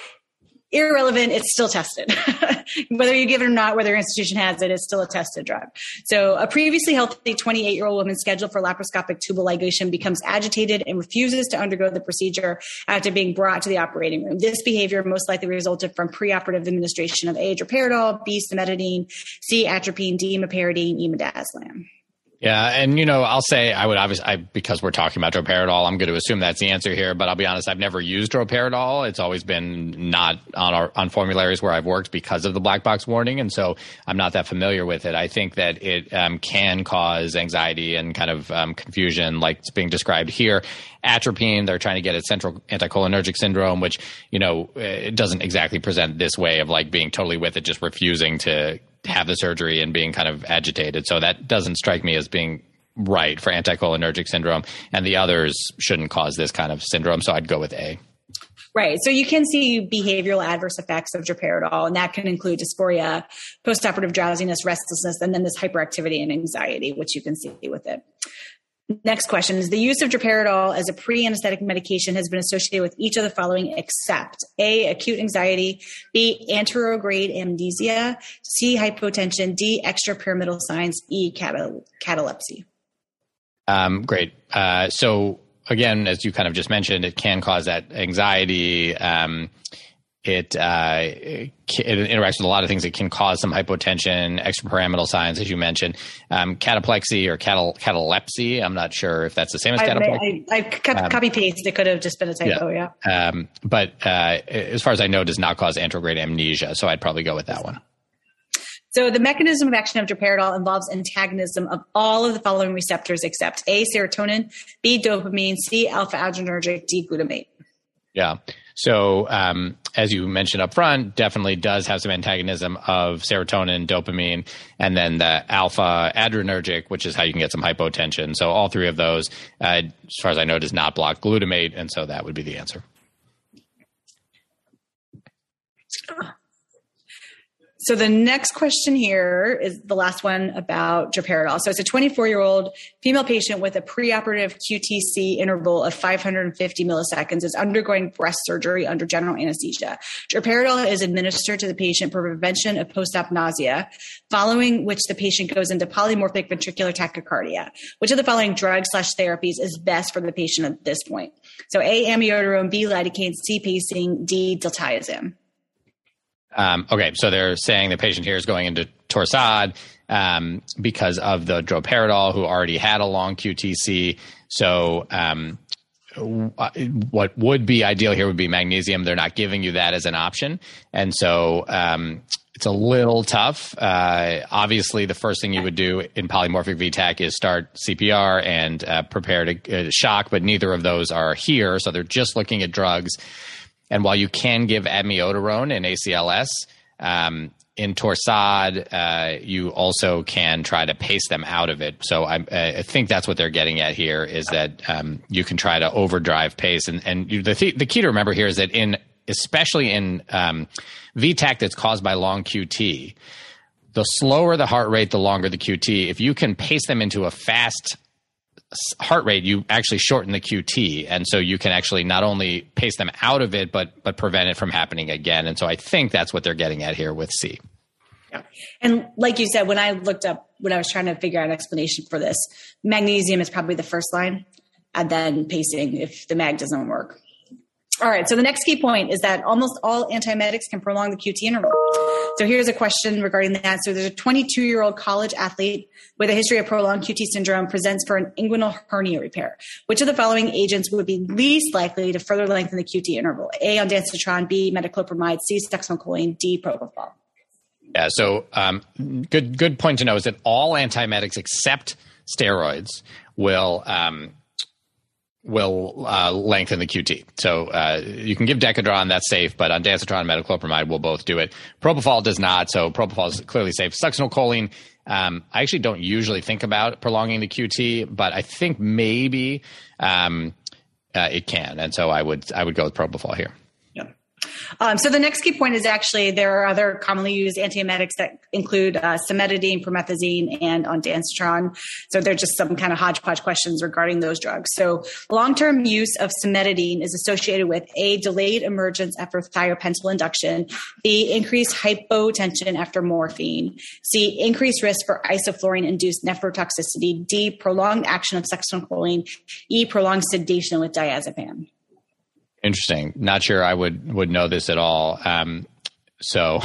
irrelevant, it's still tested. Whether you give it or not, whether your institution has it, it's still a tested drug. So a previously healthy twenty-eight-year-old woman scheduled for laparoscopic tubal ligation becomes agitated and refuses to undergo the procedure after being brought to the operating room. This behavior most likely resulted from preoperative administration of A, droperidol, B, cimetidine, C, atropine, D, meperidine, E, midazolam. Yeah, and, you know, I'll say I would obviously, I, because we're talking about droperidol, I'm going to assume that's the answer here, but I'll be honest, I've never used droperidol. It's always been not on our on formularies where I've worked because of the black box warning, and so I'm not that familiar with it. I think that it um, can cause anxiety and kind of um, confusion like it's being described here. Atropine, they're trying to get at central anticholinergic syndrome, which, you know, it doesn't exactly present this way of like being totally with it, just refusing to have the surgery and being kind of agitated. So that doesn't strike me as being right for anticholinergic syndrome, and the others shouldn't cause this kind of syndrome. So I'd go with A. Right. So you can see behavioral adverse effects of droperidol, and that can include dysphoria, postoperative drowsiness, restlessness, and then this hyperactivity and anxiety, which you can see with it. Next question is, the use of droperidol as a pre-anesthetic medication has been associated with each of the following except A, acute anxiety, B, anterograde amnesia, C, hypotension, D, extrapyramidal signs, E, catal- catalepsy. Um, great. Uh, so again, as you kind of just mentioned, it can cause that anxiety. Um, It, uh, it interacts with a lot of things. It can cause some hypotension, extrapyramidal signs, as you mentioned, um, cataplexy or catal- catalepsy. I'm not sure if that's the same as cataplexy. I, I, I um, copy paste. It could have just been a typo. Yeah. yeah. Um, but uh, as far as I know, it does not cause anterograde amnesia. So I'd probably go with that one. So the mechanism of action of droperidol involves antagonism of all of the following receptors except A, serotonin, B, dopamine, C, alpha adrenergic, D, glutamate. Yeah. So um, as you mentioned up front, definitely does have some antagonism of serotonin, dopamine, and then the alpha adrenergic, which is how you can get some hypotension. So all three of those, uh, as far as I know, does not block glutamate, and so that would be the answer. So the next question here is the last one about droperidol. So it's a twenty-four-year-old female patient with a preoperative Q T C interval of five hundred fifty milliseconds is undergoing breast surgery under general anesthesia. Droperidol is administered to the patient for prevention of post-op nausea, following which the patient goes into polymorphic ventricular tachycardia. Which of the following drugs slash therapies is best for the patient at this point? So A, amiodarone, B, lidocaine, C, pacing, D, diltiazem. Um, okay, so they're saying the patient here is going into Torsades um, because of the droperidol, who already had a long Q T C. So um, what would be ideal here would be magnesium. They're not giving you that as an option. And so um, it's a little tough. Uh, obviously, the first thing you would do in polymorphic V TAC is start C P R and uh, prepare to uh, shock, but neither of those are here. So they're just looking at drugs. And while you can give amiodarone in A C L S, um, in Torsades, uh, you also can try to pace them out of it. So I, I think that's what they're getting at here is that um, you can try to overdrive pace. And, and you, the, th- the key to remember here is that in, especially in um, V TAC that's caused by long Q T, the slower the heart rate, the longer the Q T. If you can pace them into a fast heart rate, you actually shorten the Q T. And so you can actually not only pace them out of it, but but prevent it from happening again. And so I think that's what they're getting at here with C. Yeah. And like you said, when I looked up, when I was trying to figure out an explanation for this, magnesium is probably the first line, and then pacing if the mag doesn't work. All right. So the next key point is that almost all antiemetics can prolong the Q T interval. So here's a question regarding that. So there's a twenty-two-year-old college athlete with a history of prolonged Q T syndrome presents for an inguinal hernia repair. Which of the following agents would be least likely to further lengthen the Q T interval? A, ondansetron, B, metoclopramide, C, succinylcholine, D, propofol. Yeah. So um, good good point to know is that all antiemetics except steroids will um, will uh, lengthen the Q T. So uh, you can give Decadron, that's safe, but ondansetron and metoclopramide will both do it. Propofol does not, so propofol is clearly safe. Succinylcholine, um, I actually don't usually think about prolonging the Q T, but I think maybe um, uh, it can, and so I would I would go with propofol here. Um, so the next key point is actually there are other commonly used antiemetics that include uh, cimetidine, promethazine, and ondansetron. So they're just some kind of hodgepodge questions regarding those drugs. So long-term use of cimetidine is associated with A, delayed emergence after thiopental induction, B, increased hypotension after morphine, C, increased risk for isoflurane-induced nephrotoxicity, D, prolonged action of succinylcholine, E, prolonged sedation with diazepam. Interesting. Not sure I would, would know this at all. Um, so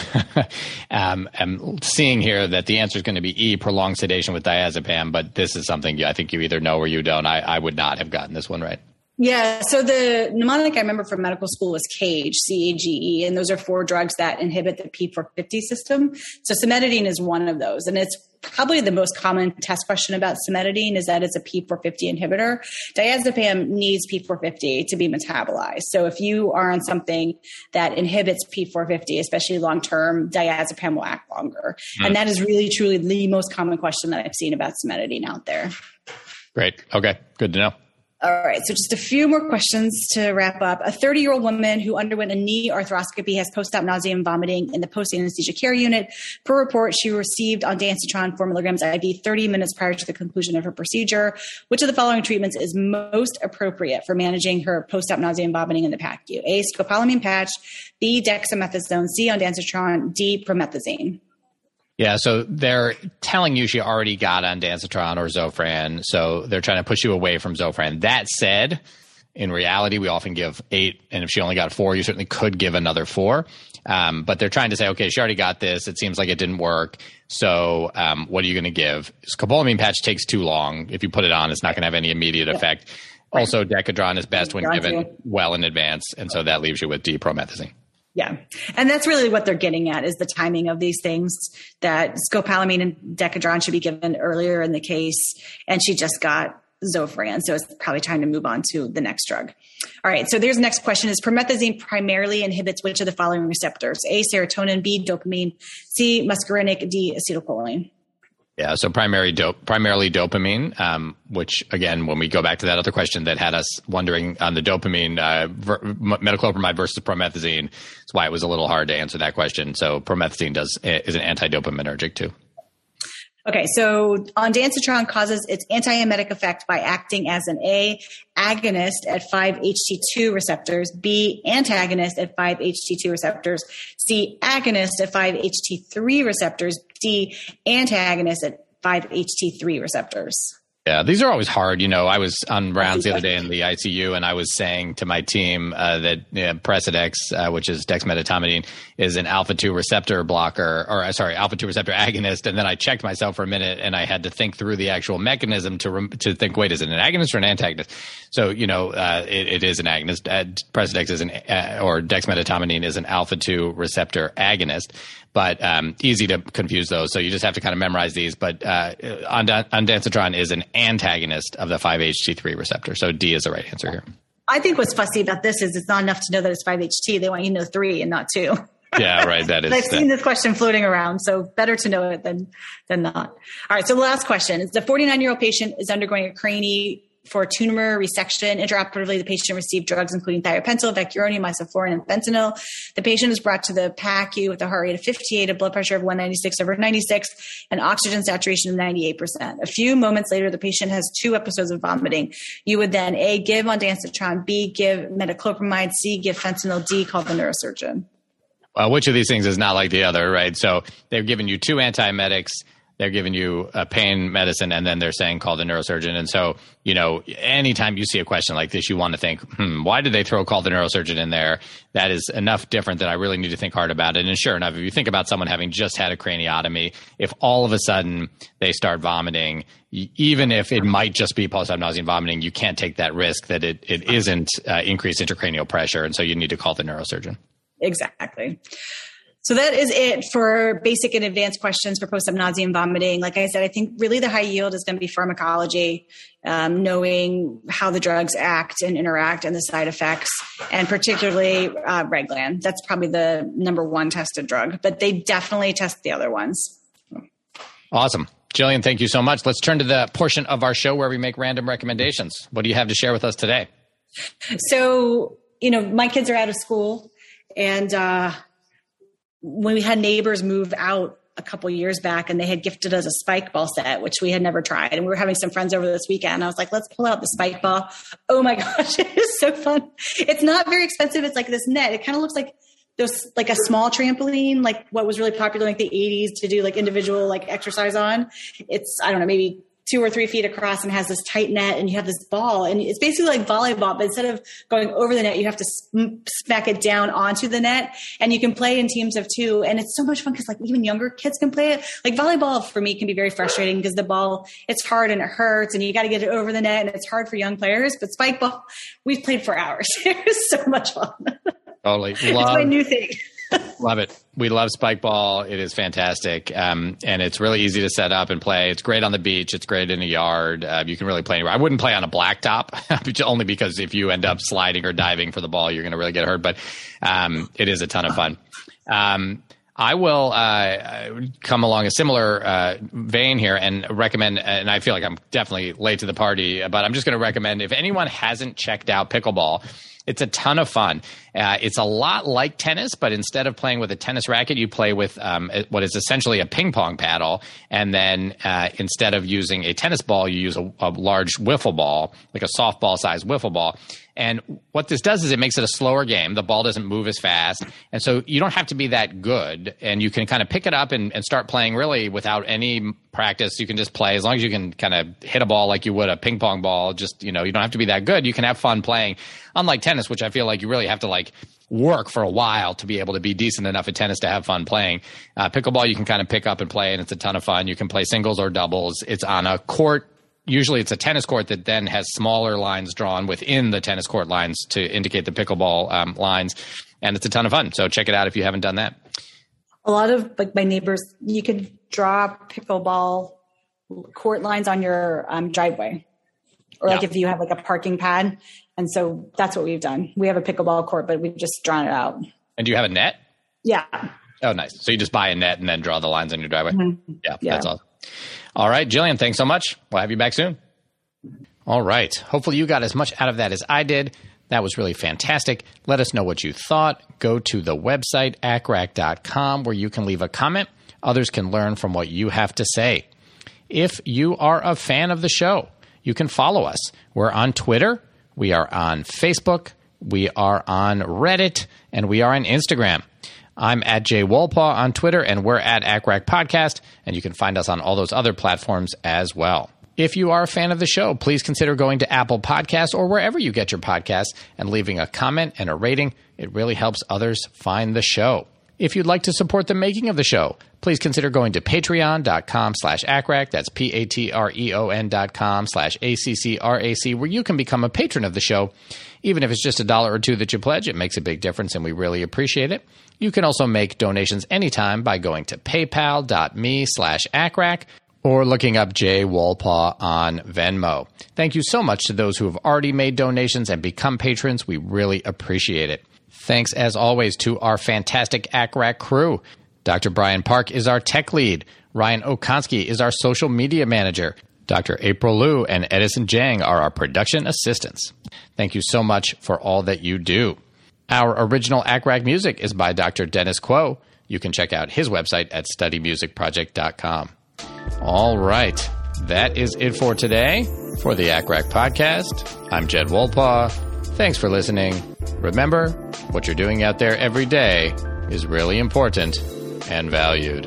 um, I'm seeing here that the answer is going to be E, prolonged sedation with diazepam, but this is something I think you either know or you don't. I, I would not have gotten this one right. Yeah. So the mnemonic I remember from medical school was CAGE, C A G E, and those are four drugs that inhibit the P four fifty system. So cimetidine is one of those, and it's probably the most common test question about cimetidine is that it's a P four fifty inhibitor. Diazepam needs P four fifty to be metabolized. So if you are on something that inhibits P four fifty, especially long-term, diazepam will act longer. Mm. And that is really, truly the most common question that I've seen about cimetidine out there. Great. Okay. Good to know. All right. So just a few more questions to wrap up. A thirty-year-old woman who underwent a knee arthroscopy has post-op nausea and vomiting in the post-anesthesia care unit. Per report, she received ondansetron four milligrams I V thirty minutes prior to the conclusion of her procedure. Which of the following treatments is most appropriate for managing her post-op nausea and vomiting in the P A C U? A, scopolamine patch, B, dexamethasone, C, ondansetron, D, promethazine. Yeah, so they're telling you she already got ondansetron or Zofran, so they're trying to push you away from Zofran. That said, in reality, we often give eight, and if she only got four, you certainly could give another four. Um, but they're trying to say, okay, she already got this. It seems like it didn't work. So um, what are you going to give? Scopolamine patch takes too long. If you put it on, it's not going to have any immediate effect. Also, Decadron is best when given well in advance, and so that leaves you with D-promethazine. Yeah. And that's really what they're getting at is the timing of these things, that scopolamine and Decadron should be given earlier in the case. And she just got Zofran. So it's probably time to move on to the next drug. All right. So there's the next question is promethazine primarily inhibits which of the following receptors? A, serotonin, B, dopamine, C, muscarinic, D, acetylcholine. Yeah, so primary dope, primarily dopamine, um, which, again, when we go back to that other question that had us wondering on the dopamine, uh, ver- metoclopramide versus promethazine, that's why it was a little hard to answer that question. So promethazine does is an anti-dopaminergic too. Okay, so ondansetron causes its antiemetic effect by acting as an A, agonist at five H T two receptors, B, antagonist at five H T two receptors, C, agonist at five H T three receptors, D, antagonist at five H T three receptors. Yeah, these are always hard. You know, I was on rounds the other day in the I C U, and I was saying to my team uh, that you know, Precedex, uh, which is dexmedetomidine, is an alpha two receptor blocker, or uh, sorry, alpha two receptor agonist. And then I checked myself for a minute, and I had to think through the actual mechanism to rem- to think, wait, is it an agonist or an antagonist? So, you know, uh, it, it is an agonist. Uh, Precedex is an, uh, or dexmedetomidine is an alpha two receptor agonist. But um, easy to confuse those, so you just have to kind of memorize these. But uh, ondansetron is an antagonist of the five H T three receptor, so D is the right answer here. I think what's fussy about this is it's not enough to know that it's five H T. They want you to know three and not two. Yeah, right. That is. I've seen this question floating around, so better to know it than than not. All right. So the last question is: the forty-nine-year-old patient is undergoing a crani for tumor resection. Intraoperatively, the patient received drugs including thiopental, vecuronium, isoflurane, and fentanyl. The patient is brought to the P A C U with a heart rate of fifty-eight, a blood pressure of one ninety-six over ninety-six, and oxygen saturation of ninety-eight percent. A few moments later, the patient has two episodes of vomiting. You would then A, give ondansetron, B, give metoclopramide, C, give fentanyl, D, call the neurosurgeon. Well, which of these things is not like the other, right? So they've given you two antiemetics. They're giving you a pain medicine, and then they're saying call the neurosurgeon. And so, you know, anytime you see a question like this, you want to think, hmm, why did they throw call the neurosurgeon in there? That is enough different that I really need to think hard about it. And sure enough, if you think about someone having just had a craniotomy, if all of a sudden they start vomiting, even if it might just be post-op nausea and vomiting, you can't take that risk that it, it isn't uh, increased intracranial pressure. And so you need to call the neurosurgeon. Exactly. So that is it for basic and advanced questions for post-op nausea and vomiting. Like I said, I think really the high yield is going to be pharmacology, um, knowing how the drugs act and interact and the side effects, and particularly uh, Reglan. That's probably the number one tested drug, but they definitely test the other ones. Awesome. Jillian, thank you so much. Let's turn to the portion of our show where we make random recommendations. What do you have to share with us today? So, you know, my kids are out of school, and uh when we had neighbors move out a couple years back, and they had gifted us a spike ball set, which we had never tried. And we were having some friends over this weekend. I was like, let's pull out the spike ball. Oh my gosh, it is so fun. It's not very expensive. It's like this net. It kind of looks like those, like a small trampoline, like what was really popular in like the eighties to do like individual like exercise on. It's, I don't know, maybe two or three feet across and has this tight net, and you have this ball, and it's basically like volleyball, but instead of going over the net, you have to smack it down onto the net, and you can play in teams of two. And it's so much fun because like even younger kids can play it. Like volleyball for me can be very frustrating because the ball, it's hard and it hurts, and you got to get it over the net, and it's hard for young players. But spike ball, we've played for hours. It was so much fun. Totally. Love, it's my new thing. Love it. We love spike ball. It is fantastic. Um, and it's really easy to set up and play. It's great on the beach. It's great in a yard. Uh, you can really play anywhere. I wouldn't play on a blacktop, only because if you end up sliding or diving for the ball, you're going to really get hurt. But um, it is a ton of fun. Um, I will uh, come along a similar uh, vein here and recommend, and I feel like I'm definitely late to the party, but I'm just going to recommend if anyone hasn't checked out pickleball, it's a ton of fun. Uh, it's a lot like tennis, but instead of playing with a tennis racket, you play with um, what is essentially a ping pong paddle. And then uh, instead of using a tennis ball, you use a, a large wiffle ball, like a softball sized wiffle ball. And what this does is it makes it a slower game. The ball doesn't move as fast. And so you don't have to be that good. And you can kind of pick it up and, and start playing really without any practice. You can just play as long as you can kind of hit a ball like you would a ping pong ball. Just, you know, you don't have to be that good. You can have fun playing. Unlike tennis, which I feel like you really have to like work for a while to be able to be decent enough at tennis to have fun playing. Uh, pickleball, you can kind of pick up and play, and it's a ton of fun. You can play singles or doubles. It's on a court. Usually it's a tennis court that then has smaller lines drawn within the tennis court lines to indicate the pickleball um, lines. And it's a ton of fun. So check it out if you haven't done that. A lot of like my neighbors, you could draw pickleball court lines on your um, driveway. Or like yeah. if you have like a parking pad. And so that's what we've done. We have a pickleball court, but we've just drawn it out. And do you have a net? Yeah. Oh, nice. So you just buy a net and then draw the lines on your driveway? Mm-hmm. Yeah, yeah, that's awesome. All right, Jillian, thanks so much. We'll have you back soon. All right. Hopefully you got as much out of that as I did. That was really fantastic. Let us know what you thought. Go to the website, A C R A C dot com, where you can leave a comment. Others can learn from what you have to say. If you are a fan of the show, you can follow us. We're on Twitter. We are on Facebook. We are on Reddit. And we are on Instagram. I'm at Jay Wolpaw on Twitter, and we're at A C R A C Podcast, and you can find us on all those other platforms as well. If you are a fan of the show, please consider going to Apple Podcasts or wherever you get your podcasts and leaving a comment and a rating. It really helps others find the show. If you'd like to support the making of the show, please consider going to patreon.com slash ACCRAC. That's P-A-T-R-E-O-N dot com slash A-C-C-R-A-C, where you can become a patron of the show. Even if it's just a dollar or two that you pledge, it makes a big difference, and we really appreciate it. You can also make donations anytime by going to paypal.me slash ACCRAC or looking up Jay Wolpaw on Venmo. Thank you so much to those who have already made donations and become patrons. We really appreciate it. Thanks, as always, to our fantastic ACCRAC crew. Doctor Brian Park is our tech lead. Ryan Okonski is our social media manager. Doctor April Liu and Edison Jang are our production assistants. Thank you so much for all that you do. Our original ACCRAC music is by Doctor Dennis Quo. You can check out his website at study music project dot com. All right, that is it for today. For the ACCRAC podcast, I'm Jed Wolpaw. Thanks for listening. Remember, what you're doing out there every day is really important and valued.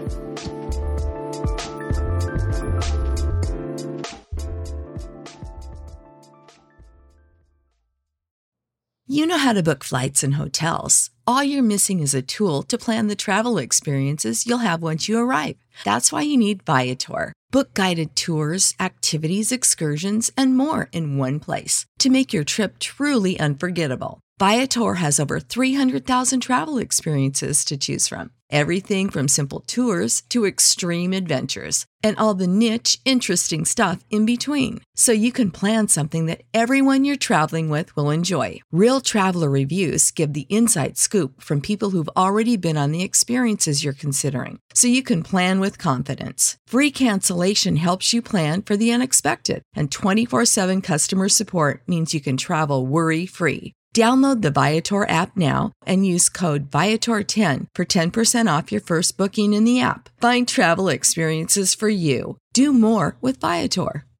You know how to book flights and hotels. All you're missing is a tool to plan the travel experiences you'll have once you arrive. That's why you need Viator. Book guided tours, activities, excursions, and more in one place to make your trip truly unforgettable. Viator has over three hundred thousand travel experiences to choose from. Everything from simple tours to extreme adventures and all the niche, interesting stuff in between. So you can plan something that everyone you're traveling with will enjoy. Real traveler reviews give the inside scoop from people who've already been on the experiences you're considering. So you can plan with confidence. Free cancellation helps you plan for the unexpected. And twenty-four seven customer support means you can travel worry-free. Download the Viator app now and use code Viator ten for ten percent off your first booking in the app. Find travel experiences for you. Do more with Viator.